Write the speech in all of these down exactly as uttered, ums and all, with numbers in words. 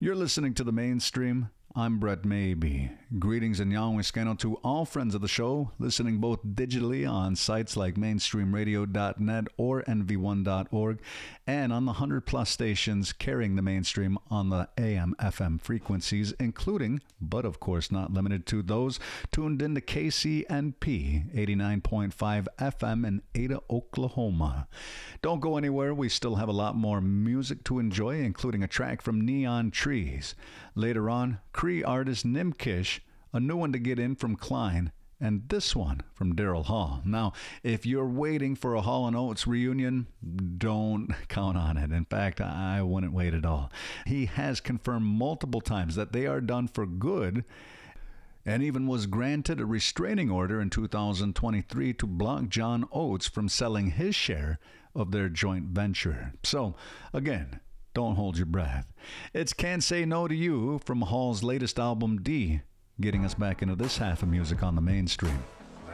You're listening to The Mainstream. I'm Brett Maybe. Greetings and Yawwiskano to all friends of the show, listening both digitally on sites like mainstream radio dot net or N V one dot org, and on the one hundred plus stations carrying the Mainstream on the A M F M frequencies, including, but of course not limited to, those tuned into K C N P eighty-nine point five F M in Ada, Oklahoma. Don't go anywhere. We still have a lot more music to enjoy, including a track from Neon Trees. Later on, Cree artist Nimkish, a new one to get in from Klein, and this one from Daryl Hall. Now, if you're waiting for a Hall and Oates reunion, don't count on it. In fact, I wouldn't wait at all. He has confirmed multiple times that they are done for good, and even was granted a restraining order in two thousand twenty-three to block John Oates from selling his share of their joint venture. So, again, don't hold your breath. It's Can't Say No to You from Hall's latest album, D, getting us back into this half of music on the Mainstream.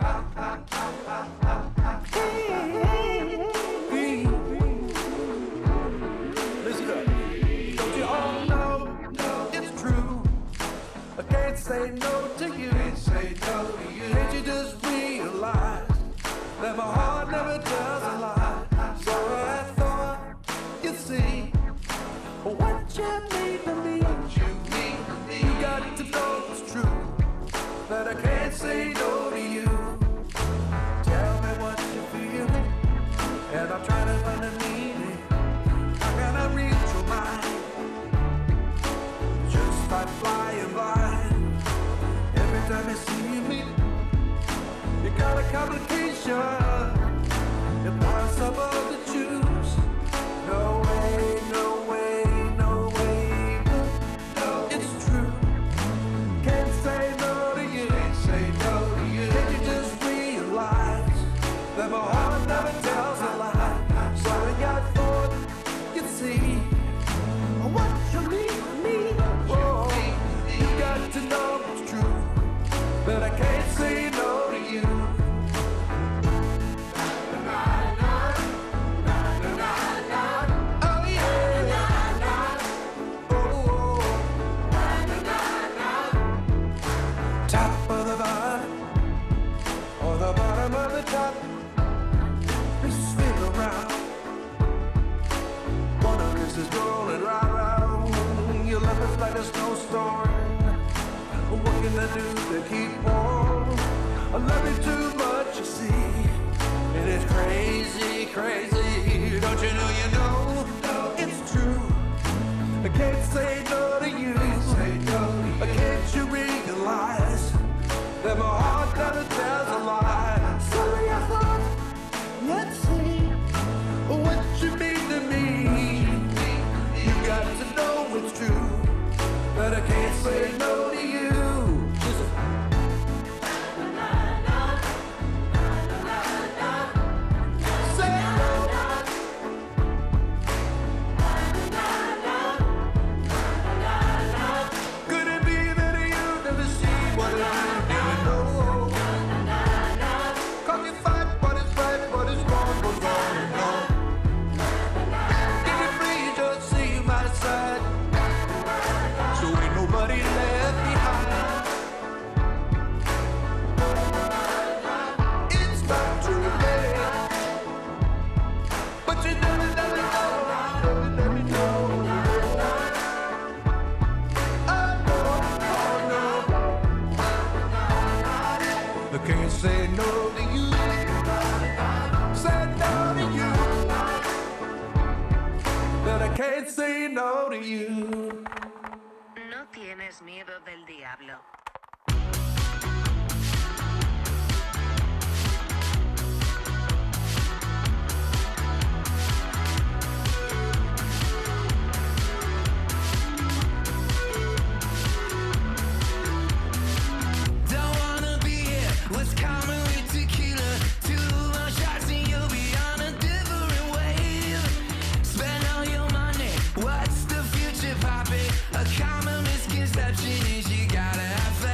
Listen up. Don't you all know it's true? I can't say no to you. Can't say no to you. Can't you just realize that my heart never does a lie? So I thought you'd see what you mean to me. What you mean to me. You got to know it's true that I can't say no to you. Tell me what you feel, and I'm trying to find the meaning. How can I reach your mind? Just like flying blind. Every time you see me, you got a complication. Impossible to choose. No way, no way, no way. No, it's true. Can't say no to you. Can't say no to you. Can't you just realize that my heart never tells a lie? So I got thought you'd see what you mean to me. Oh, you got to know it's true, but I can't say no to you. Like a snowstorm. What can I do to keep warm? I love you too much, you see. And it's crazy, crazy. Don't you know you know? No, it's true. I can't say no to you. Can't say no to you. Can't you realize that my heart never tells a lie? Sorry, I thought, let's see what you mean to me. You got to know it's true, but I can't say no to you. Listen. Say no. Could it be that you never see what I do know? Cause you fight what is right, what is wrong, what's wrong and wrong. If you're free, just see my side. So ain't nobody left behind. It's not too late, but you never, never know, never, never know. I know, I know. I can't say no to you. Say no to you. But I can't say no to you. No tienes miedo del diablo. Don't wanna be here. What's coming with tequila? Two more shots and you'll be on a different wave. Spend all your money. What's the future, Poppy? A common misconception is you gotta have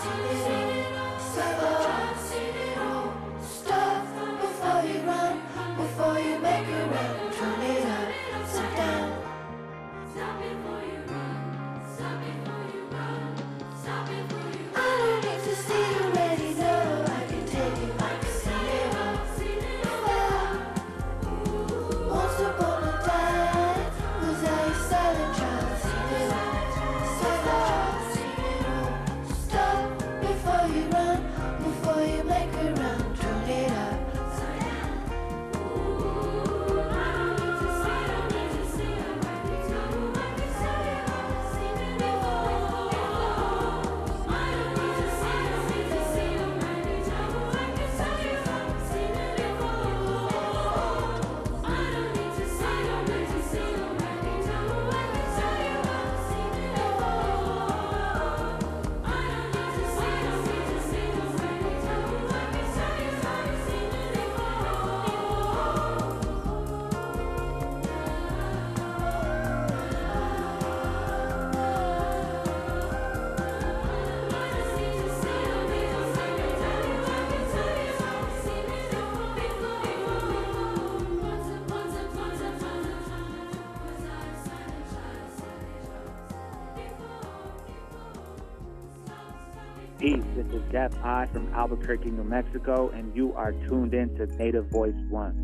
Peace, this is Deaf Eye from Albuquerque, New Mexico, and you are tuned in to Native Voice One.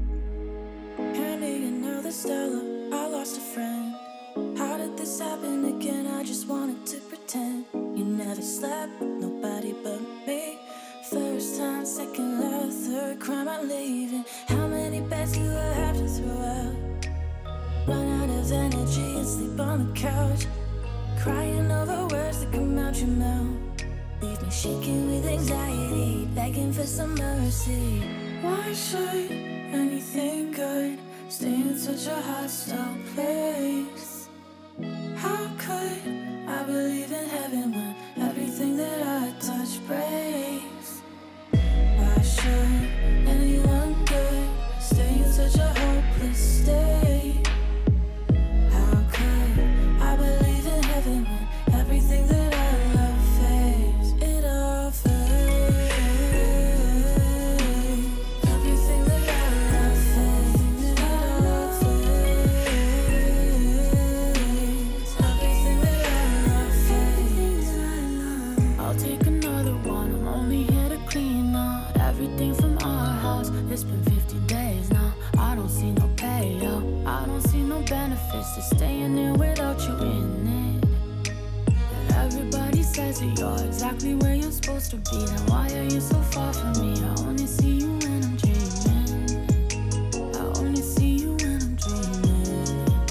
Hand me another Stella, I lost a friend. How did this happen again? I just wanted to pretend. You never slept with nobody but me. First time, second love, third crime, I'm leaving. How many beds do I have to throw out? Run out of energy and sleep on the couch. Crying over words that come out your mouth. Leave me shaking with anxiety, begging for some mercy. Why should anything good stay in such a hostile place? How could I believe in heaven when everything that I touch breaks? Why should anyone good stay in such a hopeless state? How could I believe in heaven when everything that I love fades? It all fades. Everything that I love fades. It all fades. Everything that I love fades. I'll take another one. I'm only here to clean out everything from our house. It's been fifty days now. I don't see no payout. I don't see no benefits to staying here without you in it. And everybody says that you're exactly where you're supposed to be. Then why are you so far from me? I only see you when I'm dreaming. I only see you when I'm dreaming.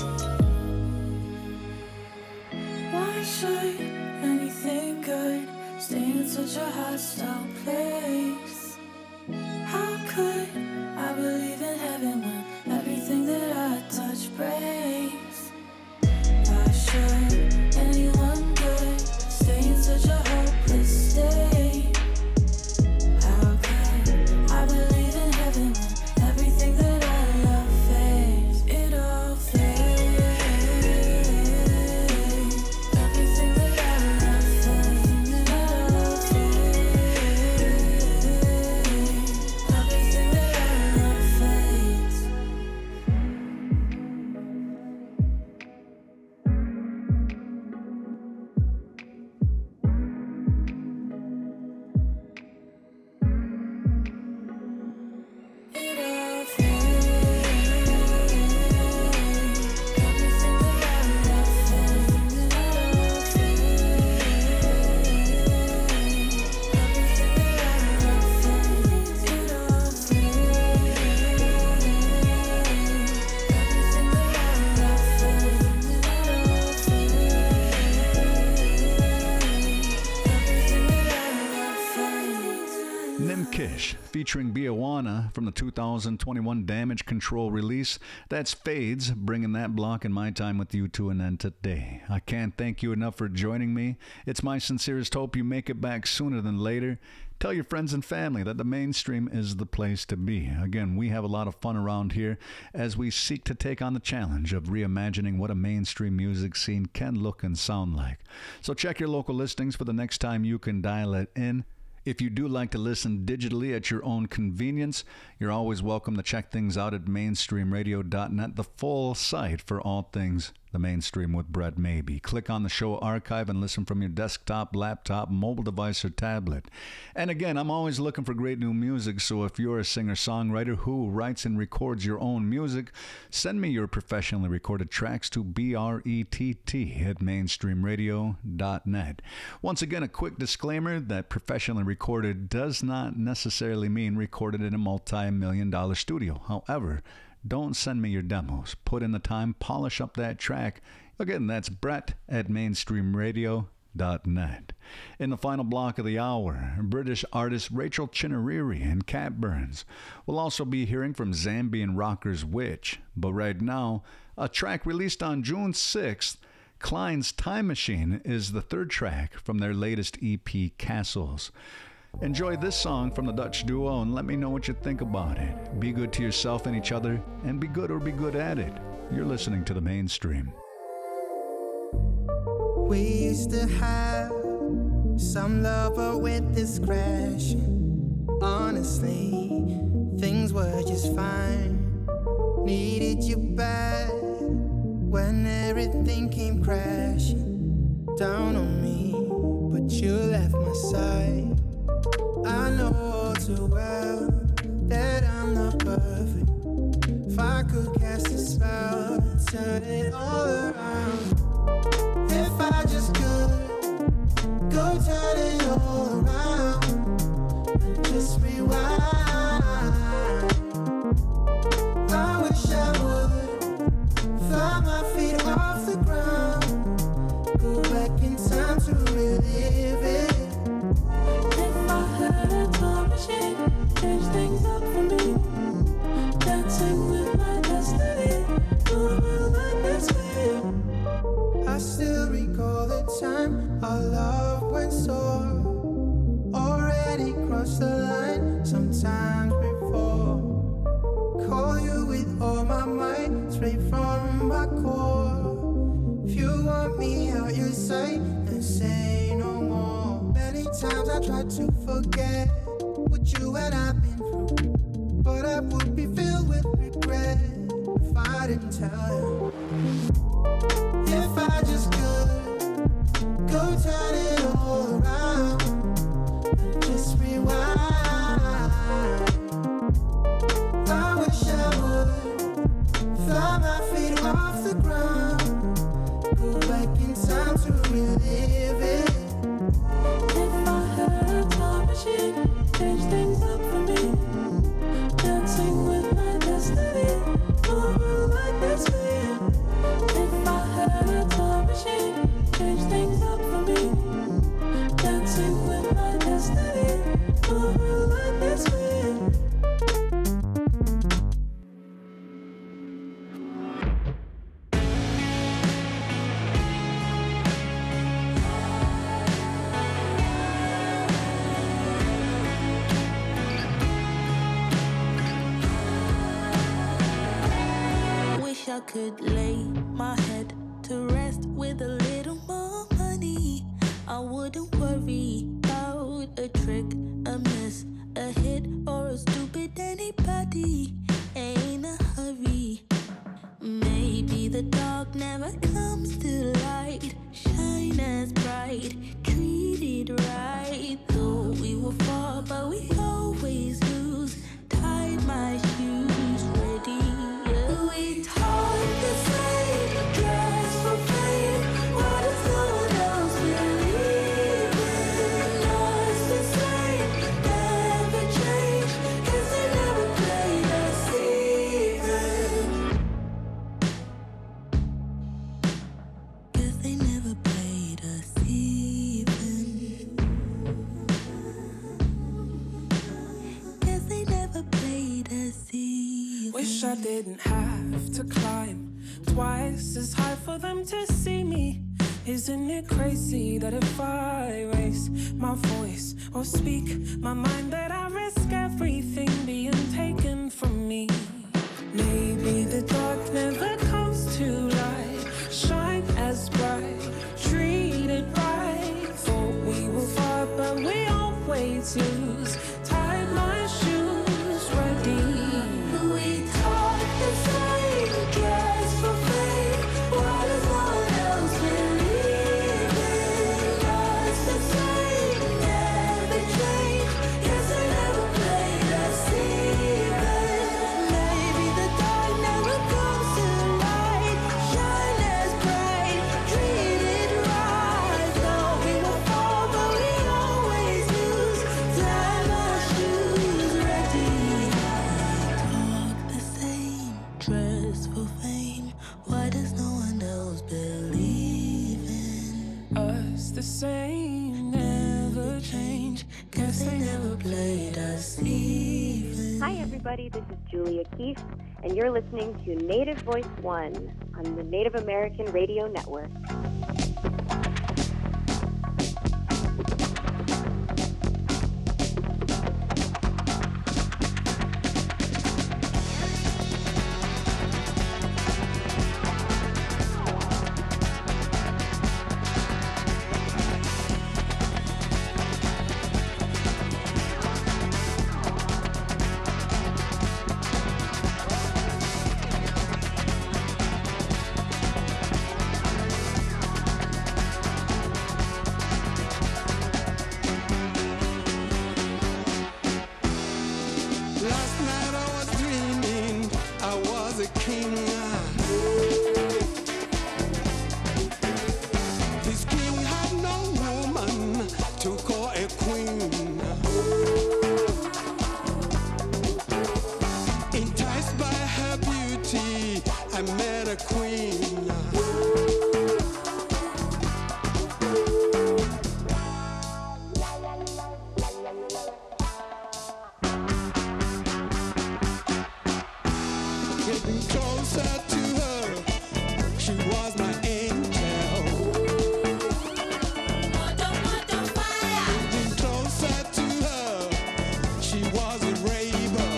Why should anything good stay in such a hostile place? How could I believe in heaven when everything that I touch breaks? Why should anyone good stay in such a hopeless state? How could I believe in heaven when everything that I love fades? It all fades. Everything that I love fades. It all fades. Everything that I love fades. It all fades. Everything that I love fades. It all fades. Everything that I love fades. It all fades. Everything that I love fades. It all fades. Nimkish, featuring Biawana from the two thousand twenty-one Damage Control release. That's Fades, bringing that block in my time with you to an end today. I can't thank you enough for joining me. It's my sincerest hope you make it back sooner than later. Tell your friends and family that the Mainstream is the place to be. Again, we have a lot of fun around here as we seek to take on the challenge of reimagining what a mainstream music scene can look and sound like. So check your local listings for the next time you can dial it in. If you do like to listen digitally at your own convenience, you're always welcome to check things out at mainstream radio dot net, the full site for all things The Mainstream with Brett Maybe. Click on the show archive and listen from your desktop, laptop, mobile device, or tablet. And again, I'm always looking for great new music, so if you're a singer-songwriter who writes and records your own music, send me your professionally recorded tracks to B R E T T at mainstream radio dot net. Once again, a quick disclaimer that professionally recorded does not necessarily mean recorded in a multi-million dollar studio. However, don't send me your demos. Put in the time, polish up that track. Again, that's Brett at mainstream radio dot net. In the final block of the hour, British artist Rachel Chinariri and Cat Burns. We'll also be hearing from Zambian rockers Witch. But right now, a track released on June sixth, Klein's Time Machine, is the third track from their latest E P, Castles. Enjoy this song from the Dutch duo and let me know what you think about it. Be good to yourself and each other, and be good or be good at it. You're listening to The Mainstream. We used to have some love, but with this crash, honestly, things were just fine. Needed you bad when everything came crashing down on me, but you left my side. I know too well that I'm not perfect. If I could cast a spell to turn it all around, if I just could go turn it all around and just rewind. I wish I would fly my feet off the ground, go back in time to relive it. Change things up for me. Dancing with my destiny. Moving like this way. I still recall the time our love went sore. Already crossed the line sometimes before. Call you with all my might, straight from my core. If you want me out your sight, then say no more. Many times I tried to forget what you and I've been through, but I would be filled with regret if I didn't tell you. If I just could go turn it all around and just rewind. I wish I would fly my feet off the ground, go back in time to relive it. If I had a time machine, change things up for me. Dancing with my destiny. Moving like this way. If I had a time machine, change things up for me. Dancing with my destiny. Moving like this way. I could lay my head to rest with a little more money. I wouldn't worry about a trick, a miss, a hit, or a stupid anybody. Ain't a hurry. Maybe the dark never comes to light. Shine as bright, treated right. Though we will fall, but we always lose. Tied my shoes, ready. We taught the same dress for fame. What if no one else believed in us the same? Never change, 'cause they never played us even. 'Cause they never played us even. 'Cause they never played us even. Wish I didn't have to climb twice as high for them to see me. Isn't it crazy that if I raise my voice or speak my mind, that I risk everything being taken from me? Maybe the dark never comes to light. Shine as bright, treat it right. Thought we were far, but we always lose. Tied my shoes ready. We talk the same, dress for fame. Why does no one else believe in us? The same, never change. Guess I never played us even. Maybe the dark never comes to light. Shine as bright, treat it right. Thought we were fall, but we always lose. Tie my shoes ready. Talk the same, dress for fame. Why does no one else believe in us? The same, never change. Guess they never played us even. Hi, everybody. This is Julia Keith, and you're listening to Native Voice One on the Native American Radio Network. Last night I was dreaming I was a king. This king had no woman to call a queen. Enticed by her beauty, I met a queen. Getting closer to her, she was my angel. Getting closer to her, she was a rainbow.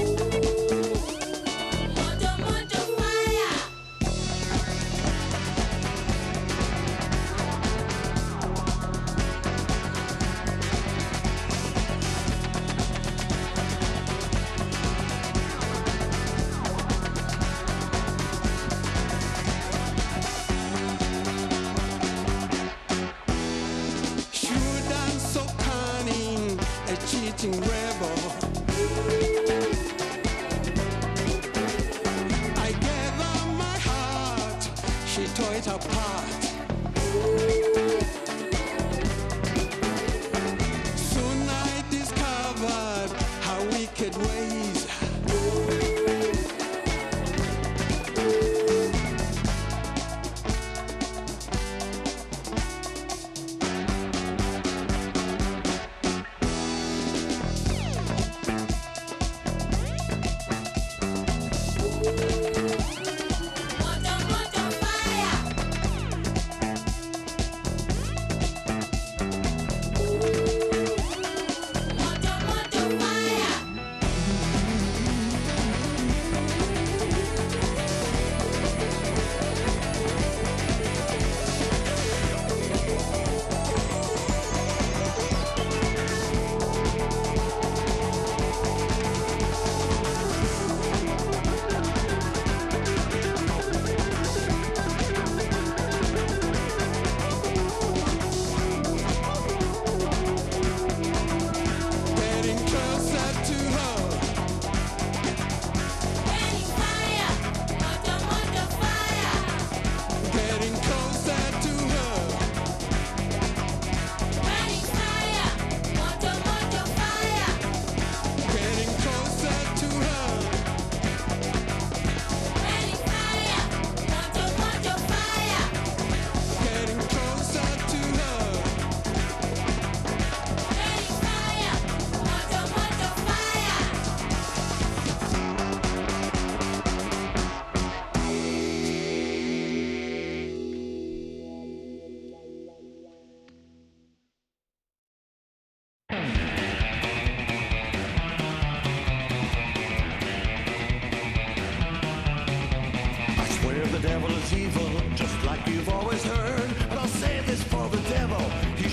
Shrewd and so cunning, a cheating rebel. I gave her my heart, she tore it apart. Soon I discovered her wicked ways.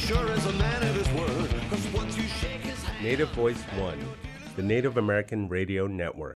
sure is a man of his word. 'Cause once you shake his hand. Native Voice One, the Native American Radio Network.